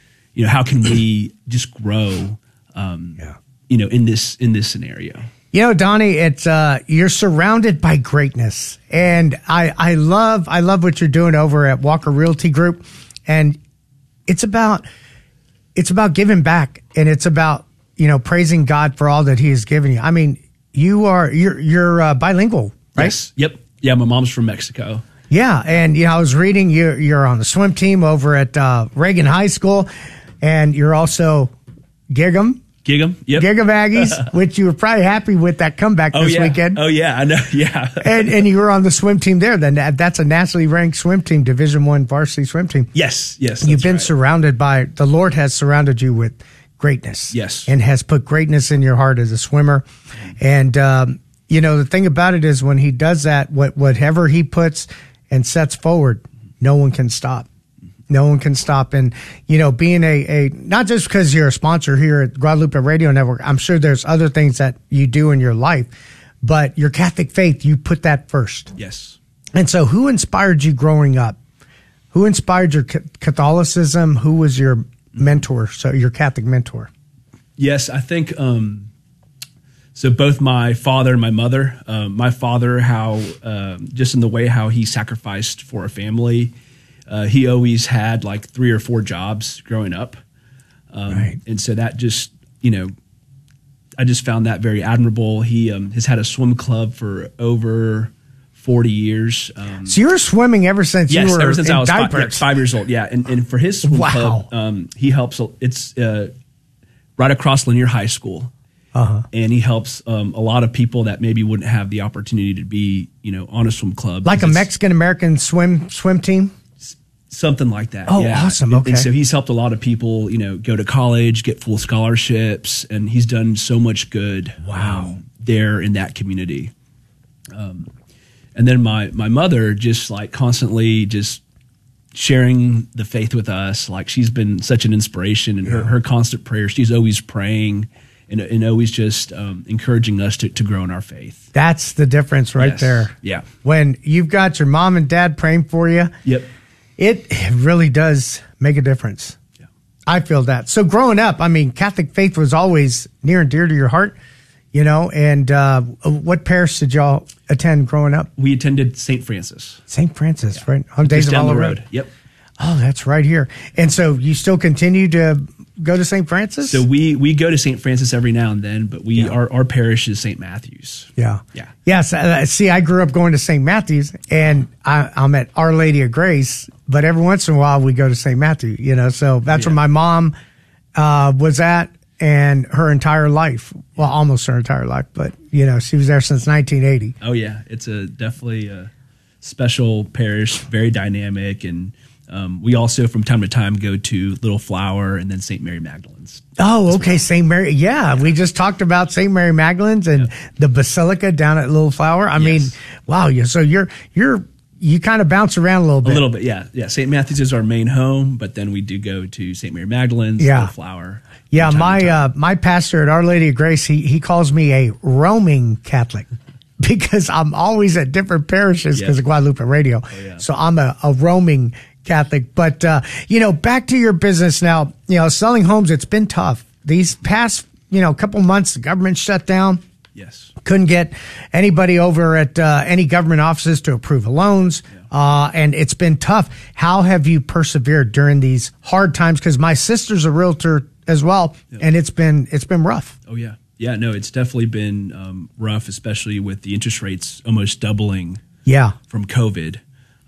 we just grow, in this scenario? Donnie, it's you're surrounded by greatness, and I love what you're doing over at Walker Realty Group, and it's about giving back, and it's about praising God for all that He has given you. I mean, you're bilingual, right? Yes. Yep. Yeah, my mom's from Mexico. Yeah, and I was reading you're on the swim team over at Reagan High School, and you're also Gig'em. Yep. Gig'em Aggies, which you were probably happy with that comeback this weekend. Oh yeah, I know. Yeah. and you were on the swim team there. Then that's a nationally ranked swim team, Division I varsity swim team. Yes. You've been surrounded by, the Lord has surrounded you with greatness. Yes. And has put greatness in your heart as a swimmer. And the thing about it is, when He does that, whatever He puts and sets forward, no one can stop. No one can stop. And, being a not just because you're a sponsor here at Guadalupe Radio Network, I'm sure there's other things that you do in your life, but your Catholic faith, you put that first. Yes. And so who inspired you growing up? Who inspired your Catholicism? Who was your mentor? So your Catholic mentor? Yes, I think, so both my father and my mother, my father, just in the way how he sacrificed for a family. He always had like 3 or 4 jobs growing up. And so that just, I just found that very admirable. He has had a swim club for over 40 years. So you were swimming ever since you were ever since in I was diapers. 5 years old. Yeah. And for his swim club, he helps, it's right across Lanier High School. Uh-huh. And he helps a lot of people that maybe wouldn't have the opportunity to be, on a swim club. Like a Mexican-American swim team? Something like that. Oh, yeah. Awesome. Okay. And so he's helped a lot of people, go to college, get full scholarships, and he's done so much good there in that community. And then my mother just like constantly just sharing the faith with us. Like, she's been such an inspiration, and her constant prayer, she's always praying and always just encouraging us to grow in our faith. That's the difference right there. Yeah. When you've got your mom and dad praying for you. Yep. It really does make a difference. Yeah. I feel that. So growing up, I mean, Catholic faith was always near and dear to your heart, and what parish did y'all attend growing up? We attended St. Francis. St. Francis, right? On Days of Olive Road. Yep. Oh, that's right here. And so you still continue to go to St. Francis? So we go to St. Francis every now and then, but our parish is St. Matthew's. Yeah. Yes. See, I grew up going to St. Matthew's, and I'm at Our Lady of Grace, but every once in a while we go to St. Matthew, so that's where my mom was at, and her entire life, well, almost her entire life, but she was there since 1980. Oh yeah. It's definitely a special parish, very dynamic, and we also, from time to time, go to Little Flower and then St. Mary Magdalene's. Oh, okay. Well. St. Mary. Yeah. We just talked about St. Mary Magdalene's and the Basilica down at Little Flower. I mean, wow. So you kind of bounce around a little bit. A little bit. Yeah. Yeah. St. Matthew's is our main home, but then we do go to St. Mary Magdalene's, Little Flower. Yeah. My pastor at Our Lady of Grace, he calls me a roaming Catholic. Because I'm always at different parishes because of Guadalupe Radio. Oh, yeah. So I'm a roaming Catholic. But, back to your business now, selling homes, it's been tough. These past, couple months, the government shut down. Yes. Couldn't get anybody over at any government offices to approve of loans. And it's been tough. How have you persevered during these hard times? Because my sister's a realtor as well, and it's been rough. Oh, yeah. Yeah, no, it's definitely been rough, especially with the interest rates almost doubling from COVID.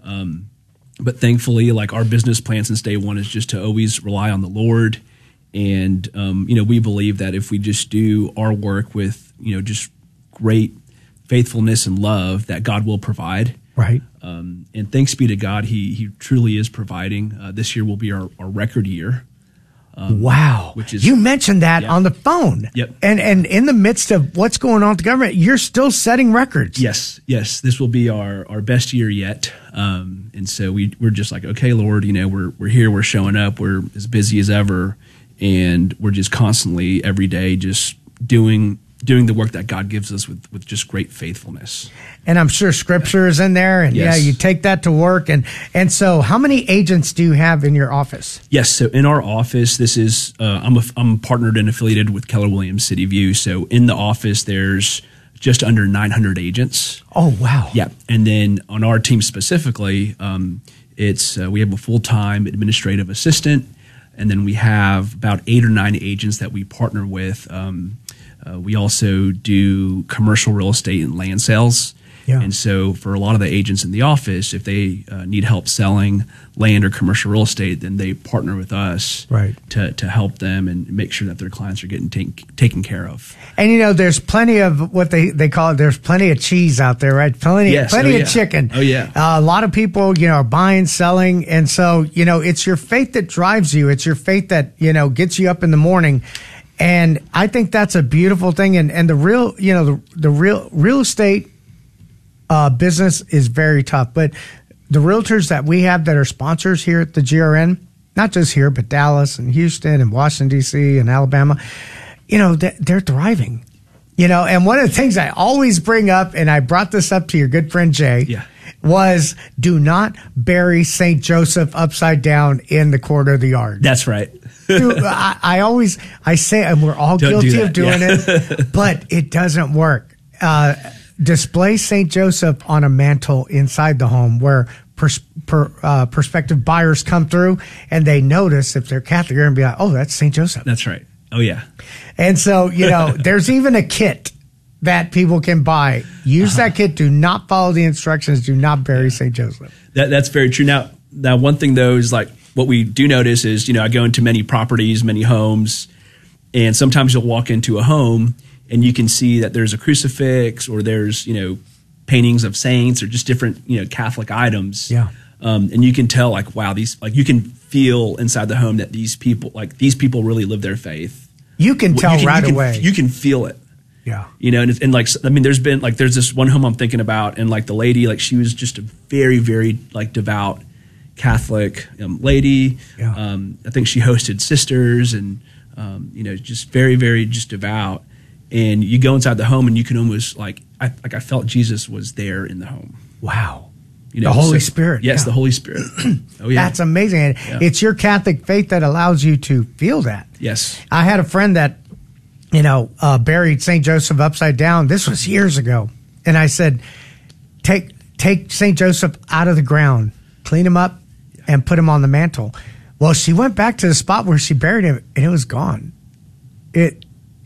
But thankfully, like, our business plan since day one is just to always rely on the Lord. And, we believe that if we just do our work with, just great faithfulness and love, that God will provide. Right. And thanks be to God, he truly is providing. This year will be our record year. Wow. Which is, you mentioned that on the phone. Yep. And in the midst of what's going on with the government, you're still setting records. Yes. This will be our best year yet. And so we're just like, okay, Lord, we're here, we're showing up, we're as busy as ever, and we're just constantly every day just doing the work that God gives us with just great faithfulness. And I'm sure scripture is in there, and you take that to work. And so how many agents do you have in your office? Yes. So in our office, this is, I'm partnered and affiliated with Keller Williams City View. So in the office, there's just under 900 agents. Oh, wow. Yeah. And then on our team specifically, it's, we have a full-time administrative assistant, and then we have about 8 or 9 agents that we partner with. We also do commercial real estate and land sales. Yeah. And so for a lot of the agents in the office, if they need help selling land or commercial real estate, then they partner with us to help them and make sure that their clients are getting taken care of. And, there's plenty of what they call it. There's plenty of cheese out there, right? Plenty of chicken. Oh, yeah. A lot of people, are buying, selling. And so, it's your faith that drives you. It's your faith that, gets you up in the morning. And I think that's a beautiful thing. And the real, the real estate business is very tough. But the realtors that we have that are sponsors here at the GRN, not just here, but Dallas and Houston and Washington, D.C. and Alabama, they're thriving. And one of the things I always bring up, and I brought this up to your good friend Jay, was do not bury St. Joseph upside down in the corner of the yard. That's right. Dude, I say, and we're all guilty of doing it, but it doesn't work. Display St. Joseph on a mantle inside the home where prospective buyers come through and they notice, if they're Catholic, they're going to be like, oh, that's St. Joseph. That's right. Oh, yeah. And so, there's even a kit that people can buy. Use that kit. Do not follow the instructions. Do not bury St. Joseph. That's very true. Now, one thing, though, is like what we do notice is, I go into many properties, many homes, and sometimes you'll walk into a home and you can see that there's a crucifix or there's, paintings of saints or just different, Catholic items. Yeah. And you can tell, like, wow, you can feel inside the home that these people really live their faith. You can tell away. You can feel it. Yeah. And like, I mean, there's this one home I'm thinking about, and like the lady, like, she was just a very, very like devout Catholic lady. Yeah. I think she hosted sisters and, just very, very just devout. And you go inside the home and you can almost I felt Jesus was there in the home. Wow. The Holy Spirit. Yes, the Holy Spirit. Oh, yeah. That's amazing. It's your Catholic faith that allows you to feel that. Yes. I had a friend that, buried St. Joseph upside down. This was years ago. And I said, take St. Joseph out of the ground, clean him up, and put him on the mantle. Well, she went back to the spot where she buried him, and it was gone. It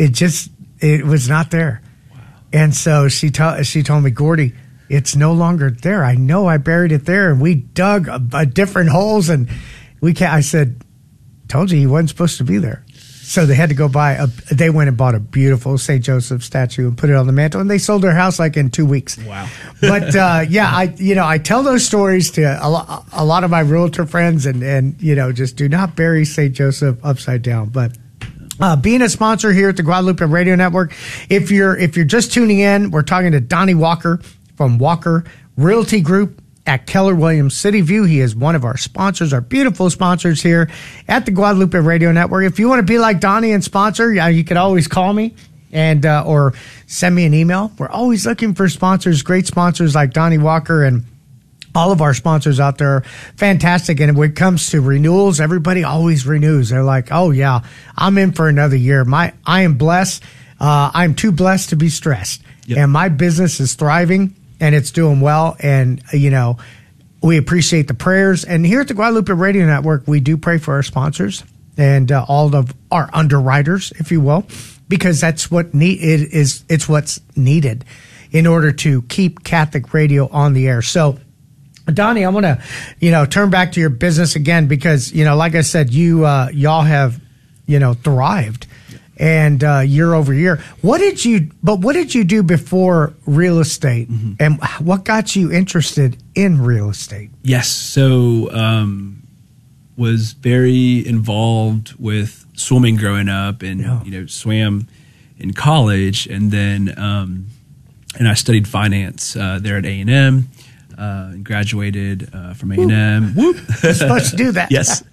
was not there. Wow. And so she told me, Gordy, it's no longer there. I know I buried it there, and we dug different holes, and I said, told you he wasn't supposed to be there. So they had to go buy they went and bought a beautiful St. Joseph statue and put it on the mantle, and they sold their house like in 2 weeks. Wow. But I tell those stories to a lot of my realtor friends, and just do not bury St. Joseph upside down. But being a sponsor here at the Guadalupe Radio Network, if you're just tuning in, we're talking to Donnie Walker from Walker Realty Group at Keller Williams City View. He is one of our sponsors, our beautiful sponsors here at the Guadalupe Radio Network. If you want to be like Donnie and sponsor, you can always call me and or send me an email. We're always looking for sponsors, great sponsors like Donnie Walker, and all of our sponsors out there are fantastic. And when it comes to renewals, everybody always renews. They're like, oh, yeah, I'm in for another year. I am blessed. I'm too blessed to be stressed. Yep. And my business is thriving and it's doing well. And, we appreciate the prayers. And here at the Guadalupe Radio Network, we do pray for our sponsors and all of our underwriters, if you will, because that's what it's what's needed in order to keep Catholic radio on the air. So, Donnie, I want to, turn back to your business again because, like I said, y'all have, thrived and year over year. What did you do before real estate, and what got you interested in real estate? Yes, so was very involved with swimming growing up, and swam in college, and then and I studied finance there at A&M. Graduated from A&M. Whoop! You're supposed to do that. Yes.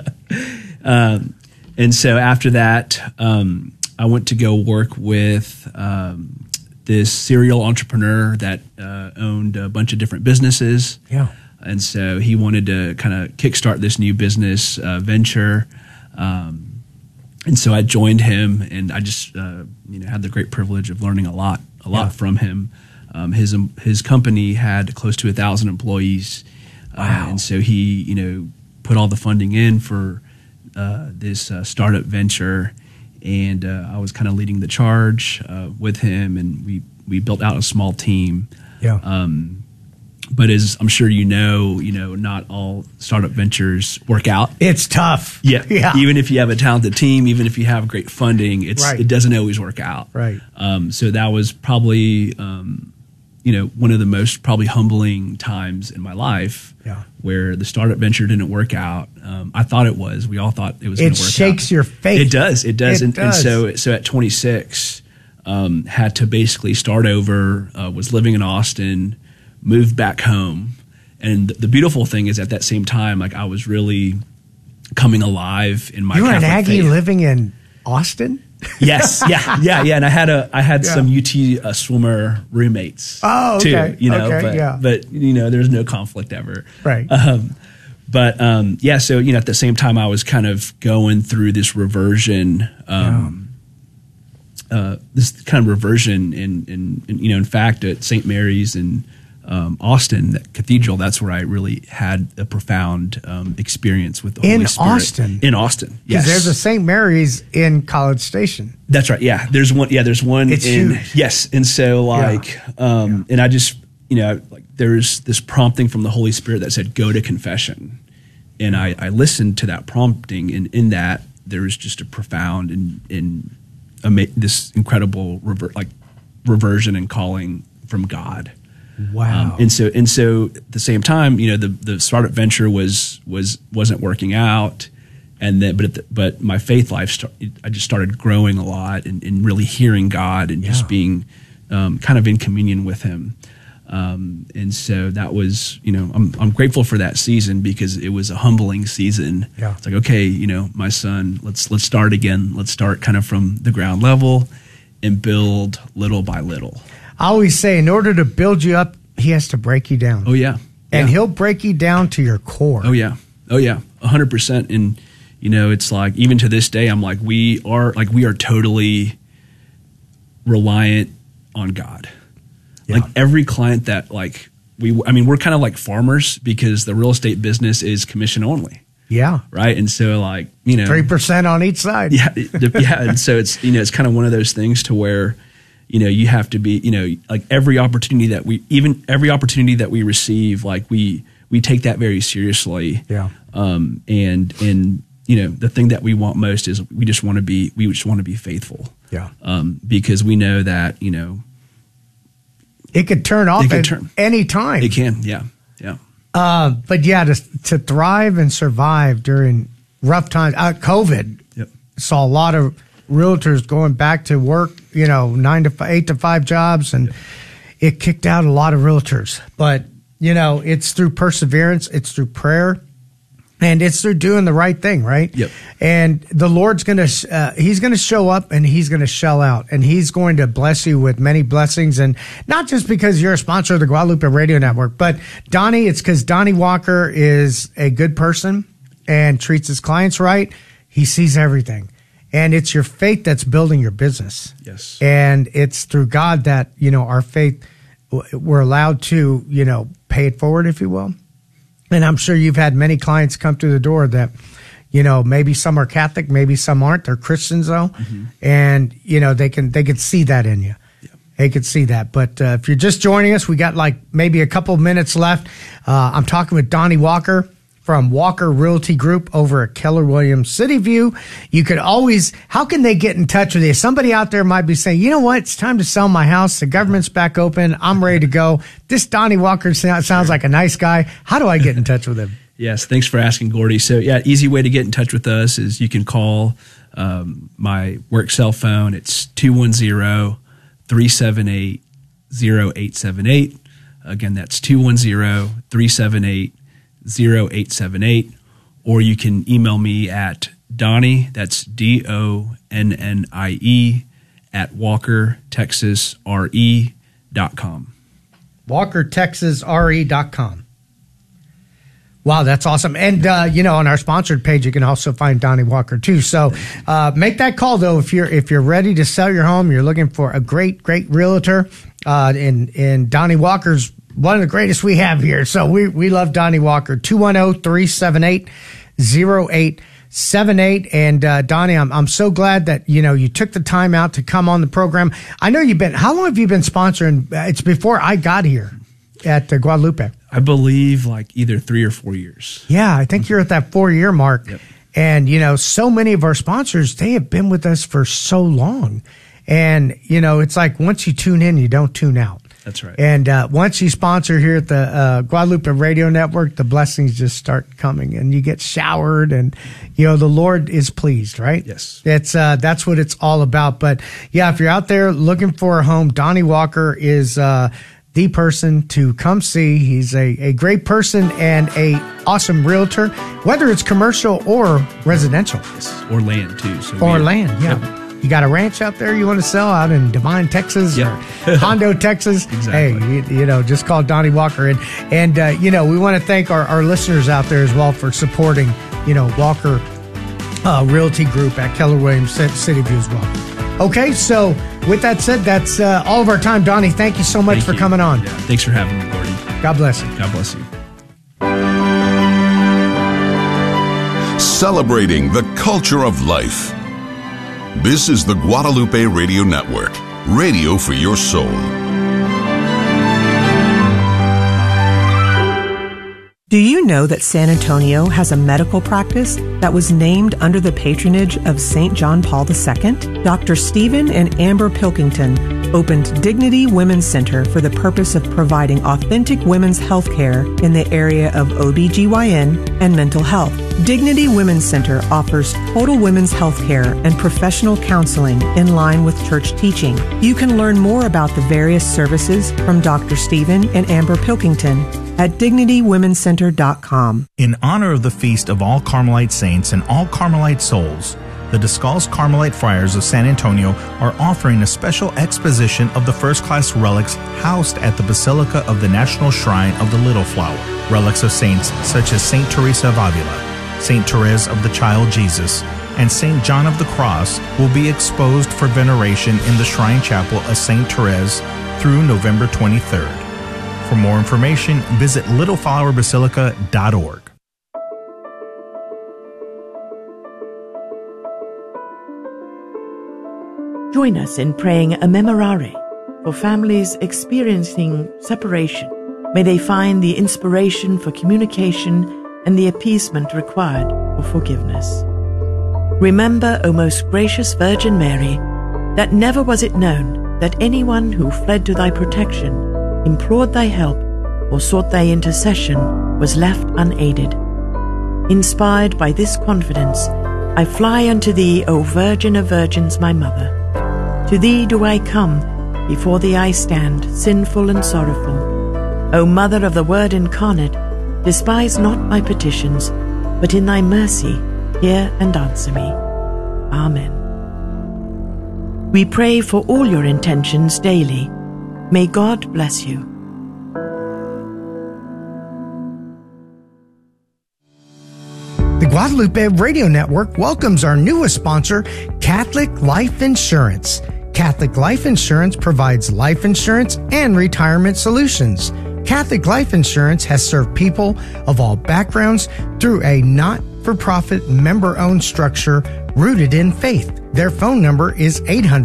And so after that, I went to go work with this serial entrepreneur that owned a bunch of different businesses. Yeah. And so he wanted to kind of kickstart this new business venture. And so I joined him, and I just had the great privilege of learning a lot from him. His company had close to 1,000 employees. Wow. And so he, put all the funding in for this startup venture, and I was kind of leading the charge with him, and we built out a small team. Yeah. But as I'm sure not all startup ventures work out. It's tough. Yeah. Yeah. Even if you have a talented team, even if you have great funding, it doesn't always work out. Right. So that was probably one of the most probably humbling times in my life. Yeah. Where the startup venture didn't work out. I thought it was. We all thought it was going to work out. It shakes your faith. It does. And so at 26, had to basically start over, was living in Austin, moved back home. And the beautiful thing is at that same time, like I was really coming alive in my You were an Catholic Aggie faith. living in Austin? Yes, yeah. And I had some UT swimmer roommates. Oh, okay. Too, Okay, but there's no conflict ever. Right. So at the same time, I was kind of going through this reversion. This kind of reversion in fact, at St. Mary's in Austin, that cathedral, that's where I really had a profound experience with the Holy Spirit. In Austin, yes. Because there's a St. Mary's in College Station. That's right. Yeah, there's one. Yeah, there's one. It's huge. Yes, and so and I just there's this prompting from the Holy Spirit that said go to confession, and I listened to that prompting, and in that there was just a profound and this incredible reversion and calling from God. Wow. And so at the same time, the startup venture wasn't working out, and then but my faith life I just started growing a lot and really hearing God and just being kind of in communion with Him. And so that was I'm grateful for that season because it was a humbling season. Yeah. It's like, okay, my son, let's start again. Let's start kind of from the ground level and build little by little. I always say, in order to build you up, he has to break you down. Oh, yeah. And he'll break you down to your core. Oh, yeah. 100%. And, it's like, even to this day, I'm like, we are totally reliant on God. Yeah. Like every client that we're kind of like farmers because the real estate business is commission only. Yeah. Right. And so 3% on each side. Yeah. Yeah. And so it's, it's kind of one of those things to where, you have to be, every opportunity that we receive, we take that very seriously. Yeah. And the thing that we want most is we just want to be faithful. Yeah. Because we know that, it could turn off at any time. It can. Yeah. Yeah. But to thrive and survive during rough times, COVID, Yep. saw a lot of realtors going back to work, 9 to 8 to 5 jobs, and it kicked out a lot of realtors. But, it's through perseverance, it's through prayer, and it's through doing the right thing, right? Yep. And the Lord's he's going to show up and he's going to shell out, and he's going to bless you with many blessings. And not just because you're a sponsor of the Guadalupe Radio Network, but Donnie, it's because Donnie Walker is a good person and treats his clients right. He sees everything. And it's your faith that's building your business. Yes. And it's through God that, our faith, we're allowed to, pay it forward, if you will. And I'm sure you've had many clients come through the door that, maybe some are Catholic, maybe some aren't. They're Christians though. Mm-hmm. And, they can see that in you. Yeah. They can see that. But if you're just joining us, we got like maybe a couple of minutes left. I'm talking with Donnie Walker from Walker Realty Group over at Keller Williams City View. You could always, how can they get in touch with you? Somebody out there might be saying, you know what? It's time to sell my house. The government's back open. I'm ready to go. This Donnie Walker sounds like a nice guy. How do I get in touch with him? Yes. Thanks for asking, Gordy. So easy way to get in touch with us is you can call my work cell phone. It's 210-378-0878. Again, that's 210-378-0878, or you can email me at Donnie, that's DONNIE, at WalkerTexasRE.com. WalkerTexasRE.com. Wow, that's awesome. And, on our sponsored page, you can also find Donnie Walker too. So, make that call though. If you're ready to sell your home, you're looking for a great realtor, and Donnie Walker's one of the greatest we have here. So we love Donnie Walker. 210-378-0878. And, Donnie, I'm so glad that, you took the time out to come on the program. I know how long have you been sponsoring? It's before I got here at Guadalupe. I believe like either 3 or 4 years. Yeah, I think you're at that 4-year mark. Yep. And, so many of our sponsors, they have been with us for so long. And, it's like once you tune in, you don't tune out. That's right. And once you sponsor here at the Guadalupe Radio Network, the blessings just start coming and you get showered and, the Lord is pleased, right? Yes. That's what it's all about. But, if you're out there looking for a home, Donnie Walker is the person to come see. He's a great person and a awesome realtor, whether it's commercial or residential. Yes. Or land, too. Land, yeah. Yep. You got a ranch out there you want to sell out in Devine, Texas, or Hondo, Texas. Exactly. Hey, just call Donnie Walker. And we want to thank our listeners out there as well for supporting, Walker Realty Group at Keller Williams City View as well. Okay, so with that said, that's all of our time. Donnie, thank you so much for coming on. Yeah, thanks for having me, Gordy. God bless you. God bless you. Celebrating the culture of life. This is the Guadalupe Radio Network, radio for your soul. Do you know that San Antonio has a medical practice that was named under the patronage of St. John Paul II? Dr. Stephen and Amber Pilkington opened Dignity Women's Center for the purpose of providing authentic women's health care in the area of OBGYN and mental health. Dignity Women's Center offers total women's health care and professional counseling in line with church teaching. You can learn more about the various services from Dr. Stephen and Amber Pilkington at DignityWomenCenter.com. In honor of the Feast of All Carmelite Saints and All Carmelite Souls, the Descalzed Carmelite Friars of San Antonio are offering a special exposition of the first-class relics housed at the Basilica of the National Shrine of the Little Flower. Relics of saints such as Saint Teresa of Avila, Saint Therese of the Child Jesus, and Saint John of the Cross will be exposed for veneration in the Shrine Chapel of Saint Therese through November 23rd. For more information, visit littleflowerbasilica.org. Join us in praying a memorare for families experiencing separation. May they find the inspiration for communication and the appeasement required for forgiveness. Remember, O most gracious Virgin Mary, that never was it known that anyone who fled to thy protection, implored thy help, or sought thy intercession was left unaided. Inspired by this confidence, I fly unto thee, O Virgin of Virgins, my Mother. To thee do I come, before thee I stand, sinful and sorrowful. O Mother of the Word incarnate, despise not my petitions, but in thy mercy hear and answer me. Amen. We pray for all your intentions daily. May God bless you. The Guadalupe Radio Network welcomes our newest sponsor, Catholic Life Insurance. Catholic Life Insurance provides life insurance and retirement solutions. Catholic Life Insurance has served people of all backgrounds through a not-for-profit member-owned structure rooted in faith. Their phone number is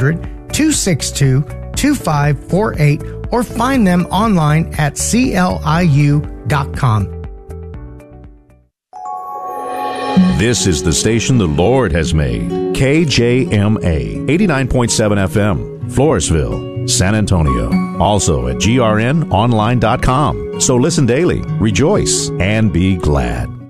800-262-2548 or find them online at cliu.com. This is the station the Lord has made. KJMA 89.7 FM, Floresville, San Antonio. Also at grnonline.com. So listen daily, rejoice, and be glad.